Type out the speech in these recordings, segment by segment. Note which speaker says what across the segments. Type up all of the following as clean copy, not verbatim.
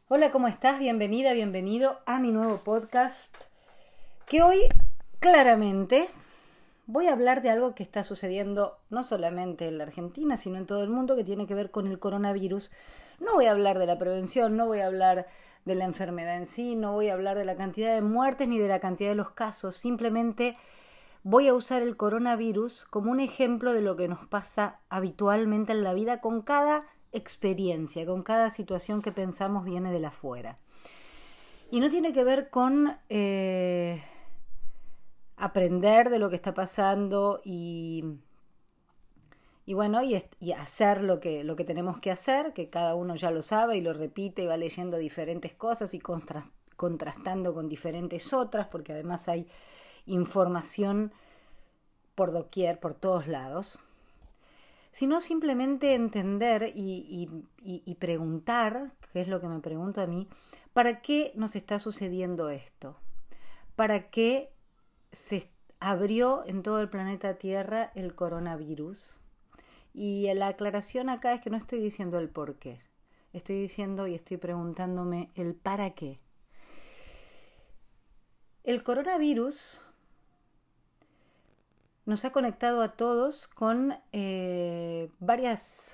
Speaker 1: Hola, ¿cómo estás? Bienvenida, bienvenido a mi nuevo podcast, que hoy claramente voy a hablar de algo que está sucediendo no solamente en la Argentina, sino en todo el mundo, que tiene que ver con el coronavirus. No voy a hablar de la prevención, no voy a hablar de la enfermedad en sí, no voy a hablar de la cantidad de muertes ni de la cantidad de los casos, simplemente voy a usar el coronavirus como un ejemplo de lo que nos pasa habitualmente en la vida con cada experiencia, con cada situación que pensamos viene de la afuera. Y no tiene que ver con aprender de lo que está pasando y hacer lo que tenemos que hacer, que cada uno ya lo sabe y lo repite y va leyendo diferentes cosas y contrastando con diferentes otras, porque además hay información por doquier, por todos lados, sino simplemente entender y preguntar, que es lo que me pregunto a mí, ¿para qué nos está sucediendo esto? ¿Para qué se abrió en todo el planeta Tierra el coronavirus? Y la aclaración acá es que no estoy diciendo el por qué, estoy diciendo y estoy preguntándome el para qué. El coronavirus nos ha conectado a todos con varias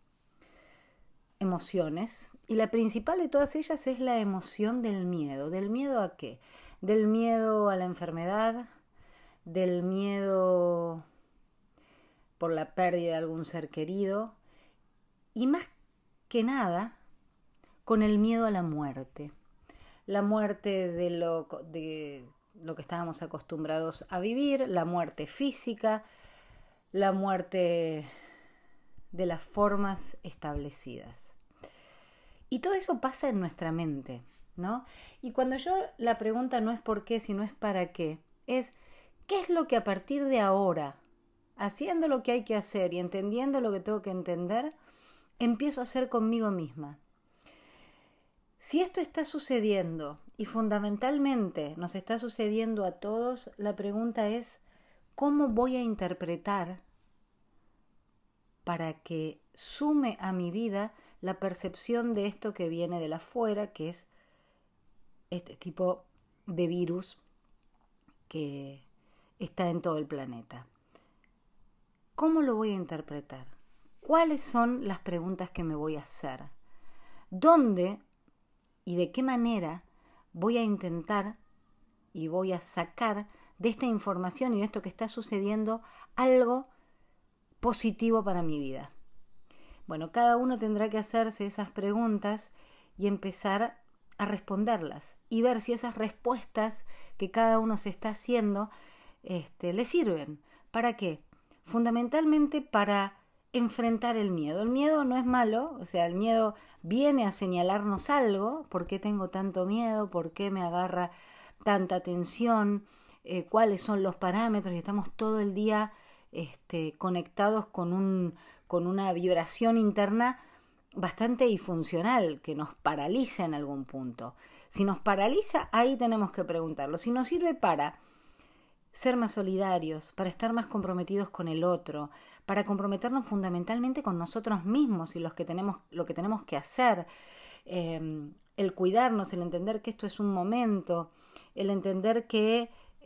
Speaker 1: emociones, y la principal de todas ellas es la emoción del miedo. ¿Del miedo a qué? Del miedo a la enfermedad, del miedo por la pérdida de algún ser querido, y más que nada con el miedo a la muerte. La muerte de lo que estábamos acostumbrados a vivir, la muerte física, la muerte de las formas establecidas. Y todo eso pasa en nuestra mente, ¿no? Y cuando la pregunta no es por qué, sino es para qué, es ¿qué es lo que a partir de ahora, haciendo lo que hay que hacer y entendiendo lo que tengo que entender, empiezo a hacer conmigo misma? Si esto está sucediendo y fundamentalmente nos está sucediendo a todos, la pregunta es ¿cómo voy a interpretar para que sume a mi vida la percepción de esto que viene de la afuera, que es este tipo de virus que está en todo el planeta? ¿Cómo lo voy a interpretar? ¿Cuáles son las preguntas que me voy a hacer? ¿Dónde y de qué manera voy a intentar y voy a sacar de esta información y de esto que está sucediendo algo positivo para mi vida? Bueno, cada uno tendrá que hacerse esas preguntas y empezar a responderlas y ver si esas respuestas que cada uno se está haciendo le sirven. ¿Para qué? Fundamentalmente para enfrentar el miedo. El miedo no es malo, o sea, el miedo viene a señalarnos algo. ¿Por qué tengo tanto miedo? ¿Por qué me agarra tanta tensión? ¿Cuáles son los parámetros? Y estamos todo el día conectados con una vibración interna bastante disfuncional que nos paraliza en algún punto. Si nos paraliza, ahí tenemos que preguntarlo. Si nos sirve para ser más solidarios, para estar más comprometidos con el otro, para comprometernos fundamentalmente con nosotros mismos y lo que tenemos que hacer, el cuidarnos, el entender que esto es un momento, el entender que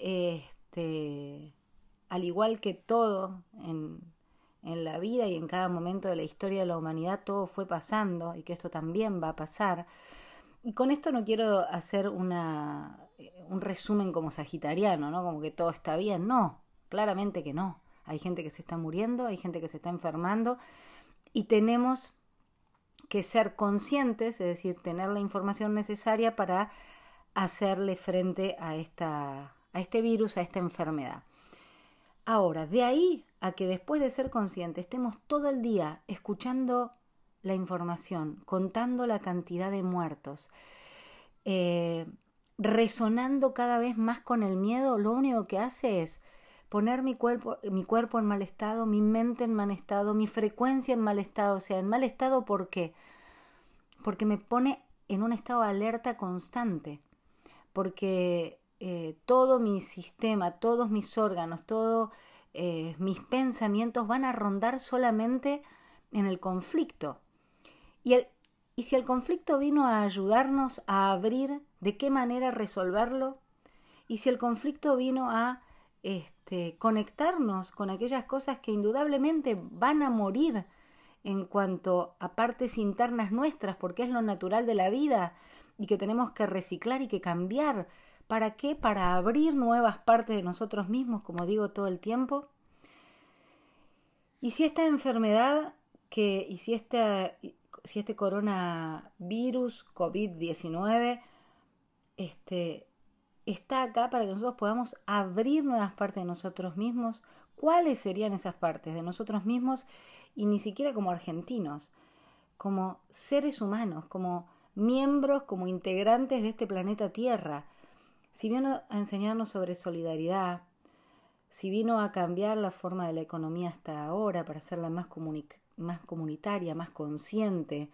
Speaker 1: al igual que todo en la vida y en cada momento de la historia de la humanidad, todo fue pasando y que esto también va a pasar. Y con esto no quiero hacer un resumen como sagitariano, ¿no? Como que todo está bien. No, claramente que no. Hay gente que se está muriendo, hay gente que se está enfermando y tenemos que ser conscientes, es decir, tener la información necesaria para hacerle frente a este virus, a esta enfermedad. Ahora, de ahí a que después de ser conscientes estemos todo el día escuchando la información, contando la cantidad de muertos, resonando cada vez más con el miedo, lo único que hace es poner mi cuerpo en mal estado, mi mente en mal estado, mi frecuencia en mal estado. O sea, en mal estado, ¿por qué? Porque me pone en un estado de alerta constante, porque todo mi sistema, todos mis órganos, todos mis pensamientos van a rondar solamente en el conflicto. Y Y si el conflicto vino a ayudarnos a abrir de qué manera resolverlo, y si el conflicto vino a conectarnos con aquellas cosas que indudablemente van a morir en cuanto a partes internas nuestras, porque es lo natural de la vida y que tenemos que reciclar y que cambiar. ¿Para qué? Para abrir nuevas partes de nosotros mismos, como digo todo el tiempo. Y si esta enfermedad, y si este coronavirus, COVID-19, está acá para que nosotros podamos abrir nuevas partes de nosotros mismos. ¿Cuáles serían esas partes de nosotros mismos? Y ni siquiera como argentinos, como seres humanos, como miembros, como integrantes de este planeta Tierra. Si vino a enseñarnos sobre solidaridad, si vino a cambiar la forma de la economía hasta ahora para hacerla más comunitaria, más consciente,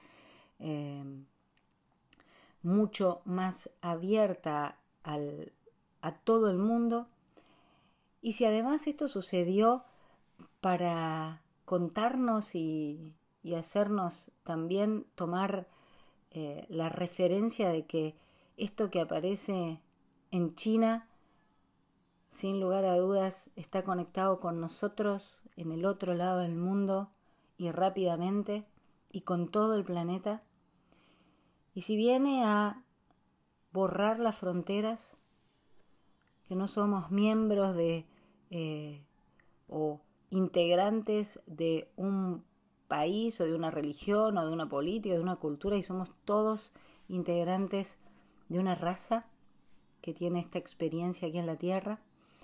Speaker 1: mucho más abierta a todo el mundo, y si además esto sucedió para contarnos y hacernos también tomar la referencia de que esto que aparece en China, sin lugar a dudas, está conectado con nosotros en el otro lado del mundo y rápidamente y con todo el planeta. Y si viene a borrar las fronteras, que no somos miembros de o integrantes de un país o de una religión o de una política, de una cultura, y somos todos integrantes de una raza que tiene esta experiencia aquí en la Tierra.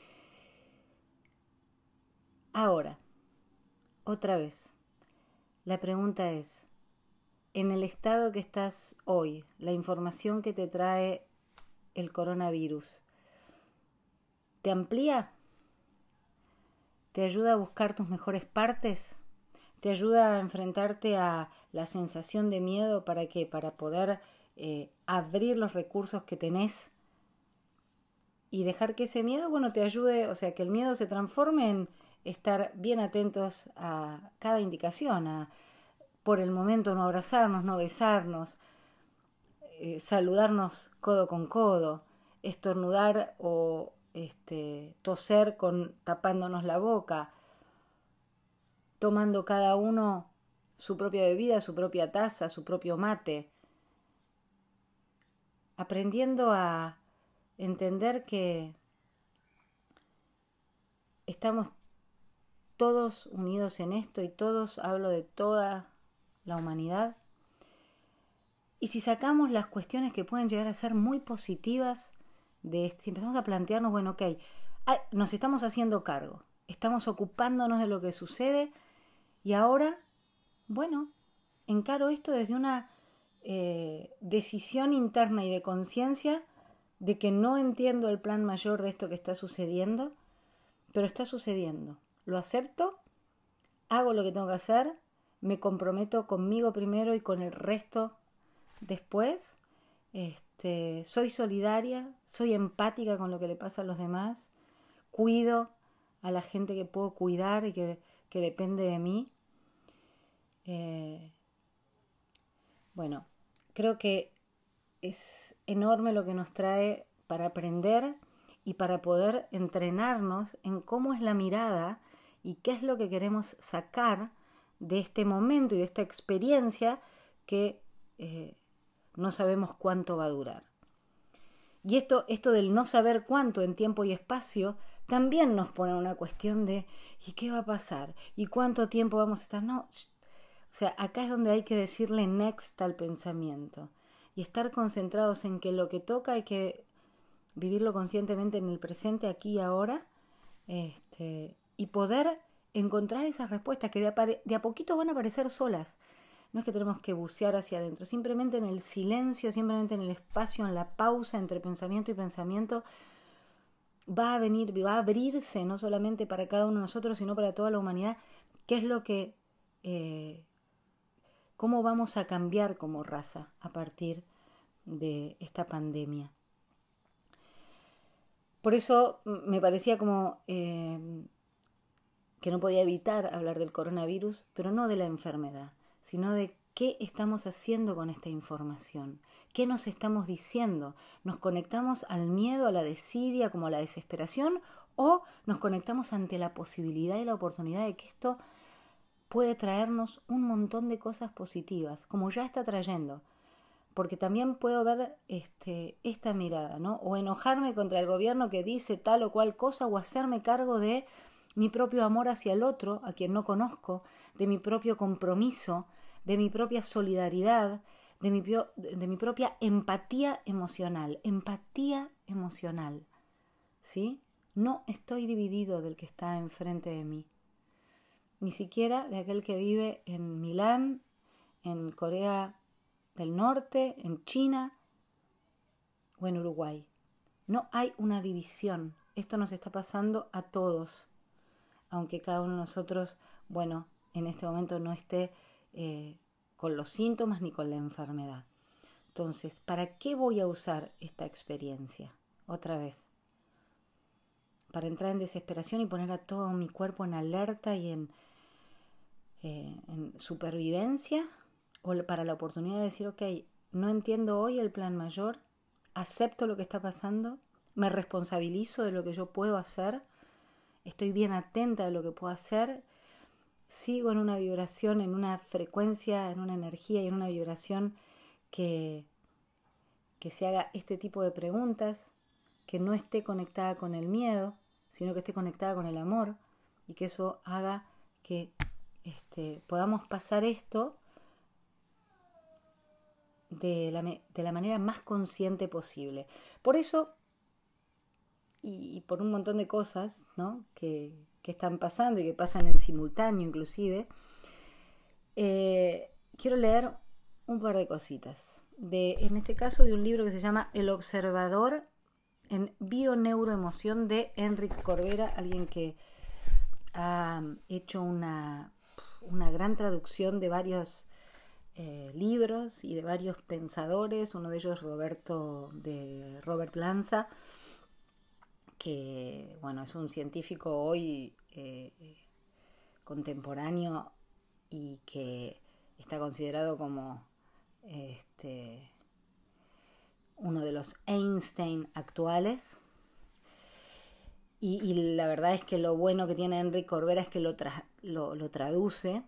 Speaker 1: Ahora, otra vez, la pregunta es, en el estado que estás hoy, la información que te trae el coronavirus, ¿te amplía? ¿Te ayuda a buscar tus mejores partes? ¿Te ayuda a enfrentarte a la sensación de miedo para qué? Para poder abrir los recursos que tenés y dejar que ese miedo, te ayude, o sea, que el miedo se transforme en estar bien atentos a cada indicación, a por el momento no abrazarnos, no besarnos, saludarnos codo con codo, estornudar o toser tapándonos la boca, tomando cada uno su propia bebida, su propia taza, su propio mate, aprendiendo a entender que estamos todos unidos en esto y todos, hablo de toda la humanidad. Y si sacamos las cuestiones que pueden llegar a ser muy positivas de esto, si empezamos a plantearnos, nos estamos haciendo cargo, estamos ocupándonos de lo que sucede y ahora, encaro esto desde una decisión interna y de conciencia de que no entiendo el plan mayor de esto que está sucediendo, pero está sucediendo. Lo acepto, hago lo que tengo que hacer, me comprometo conmigo primero y con el resto después. Soy solidaria, soy empática con lo que le pasa a los demás, cuido a la gente que puedo cuidar y que depende de mí. Creo que es enorme lo que nos trae para aprender y para poder entrenarnos en cómo es la mirada y qué es lo que queremos sacar de este momento y de esta experiencia que no sabemos cuánto va a durar. Y esto del no saber cuánto en tiempo y espacio también nos pone una cuestión de ¿y qué va a pasar? ¿Y cuánto tiempo vamos a estar? No, o sea, acá es donde hay que decirle next al pensamiento y estar concentrados en que lo que toca hay que vivirlo conscientemente en el presente, aquí y ahora, y poder encontrar esas respuestas que de a poquito van a aparecer solas. No es que tenemos que bucear hacia adentro, simplemente en el silencio, simplemente en el espacio, en la pausa entre pensamiento y pensamiento, va a venir, va a abrirse no solamente para cada uno de nosotros, sino para toda la humanidad, qué es lo que, cómo vamos a cambiar como raza a partir de esta pandemia. Por eso me parecía como que no podía evitar hablar del coronavirus, pero no de la enfermedad, sino de ¿Qué estamos haciendo con esta información? ¿Qué nos estamos diciendo? ¿Nos conectamos al miedo, a la desidia, como a la desesperación? ¿O nos conectamos ante la posibilidad y la oportunidad de que esto puede traernos un montón de cosas positivas, como ya está trayendo? Porque también puedo ver esta mirada, ¿no? O enojarme contra el gobierno que dice tal o cual cosa, o hacerme cargo de mi propio amor hacia el otro, a quien no conozco, de mi propio compromiso, de mi propia solidaridad, de mi propia empatía emocional. Empatía emocional, ¿sí? No estoy dividido del que está enfrente de mí. Ni siquiera de aquel que vive en Milán, en Corea del Norte, en China o en Uruguay. No hay una división. Esto nos está pasando a todos. Aunque cada uno de nosotros, bueno, en este momento no esté con los síntomas ni con la enfermedad. Entonces, ¿para qué voy a usar esta experiencia? Otra vez. Para entrar en desesperación y poner a todo mi cuerpo en alerta y en supervivencia, o para la oportunidad de decir, ok, no entiendo hoy el plan mayor, acepto lo que está pasando, me responsabilizo de lo que yo puedo hacer, estoy bien atenta de lo que puedo hacer, sigo en una vibración, en una frecuencia, en una energía y en una vibración que se haga este tipo de preguntas, que no esté conectada con el miedo, sino que esté conectada con el amor, y que eso haga que podamos pasar esto de la manera más consciente posible. Por eso, y por un montón de cosas, ¿no?, que están pasando y que pasan en simultáneo inclusive, quiero leer un par de cositas. En este caso de un libro que se llama El Observador en Bioneuroemoción, de Enric Corbera, alguien que ha hecho una gran traducción de varios libros y de varios pensadores, uno de ellos Robert Lanza, que bueno, es un científico hoy contemporáneo y que está considerado como uno de los Einstein actuales. Y la verdad es que lo bueno que tiene Enric Corbera es que lo traduce.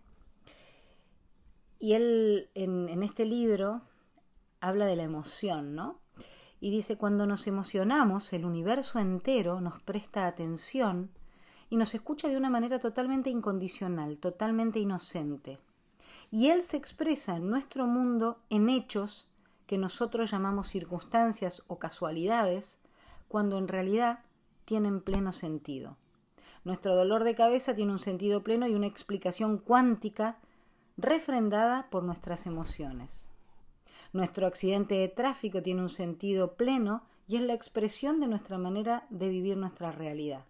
Speaker 1: Y él en este libro habla de la emoción, ¿no? Y dice, cuando nos emocionamos, el universo entero nos presta atención y nos escucha de una manera totalmente incondicional, totalmente inocente. Y él se expresa en nuestro mundo en hechos que nosotros llamamos circunstancias o casualidades, cuando en realidad tienen pleno sentido. Nuestro dolor de cabeza tiene un sentido pleno y una explicación cuántica refrendada por nuestras emociones. Nuestro accidente de tráfico tiene un sentido pleno y es la expresión de nuestra manera de vivir nuestra realidad.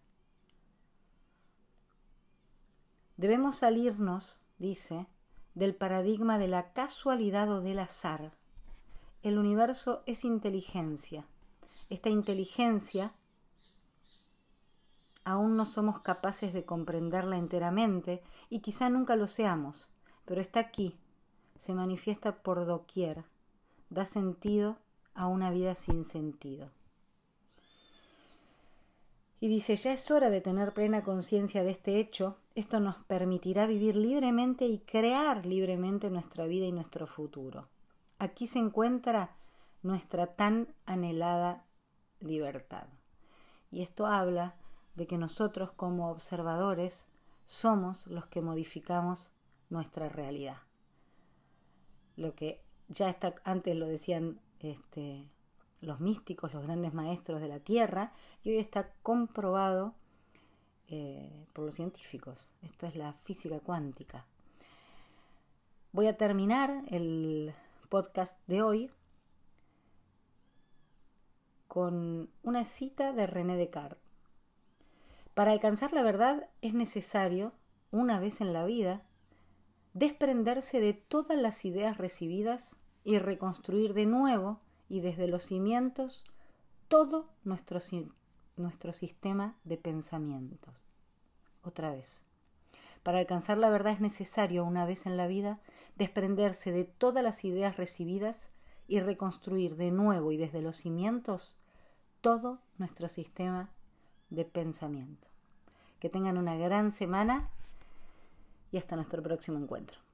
Speaker 1: Debemos salirnos, dice, del paradigma de la casualidad o del azar. El universo es inteligencia. Esta inteligencia aún no somos capaces de comprenderla enteramente y quizá nunca lo seamos, pero está aquí, se manifiesta por doquier, da sentido a una vida sin sentido. Y dice, ya es hora de tener plena conciencia de este hecho. Esto nos permitirá vivir libremente y crear libremente nuestra vida y nuestro futuro. Aquí se encuentra nuestra tan anhelada libertad. Y esto habla de que nosotros como observadores somos los que modificamos nuestra realidad. Lo que ya está, antes lo decían los místicos, los grandes maestros de la Tierra, y hoy está comprobado por los científicos. Esto es la física cuántica. Voy a terminar el podcast de hoy con una cita de René Descartes. Para alcanzar la verdad es necesario, una vez en la vida, desprenderse de todas las ideas recibidas y reconstruir de nuevo y desde los cimientos todo nuestro sistema de pensamientos. Otra vez. Para alcanzar la verdad es necesario, una vez en la vida, desprenderse de todas las ideas recibidas y reconstruir de nuevo y desde los cimientos todo nuestro sistema de pensamiento. Que tengan una gran semana y hasta nuestro próximo encuentro.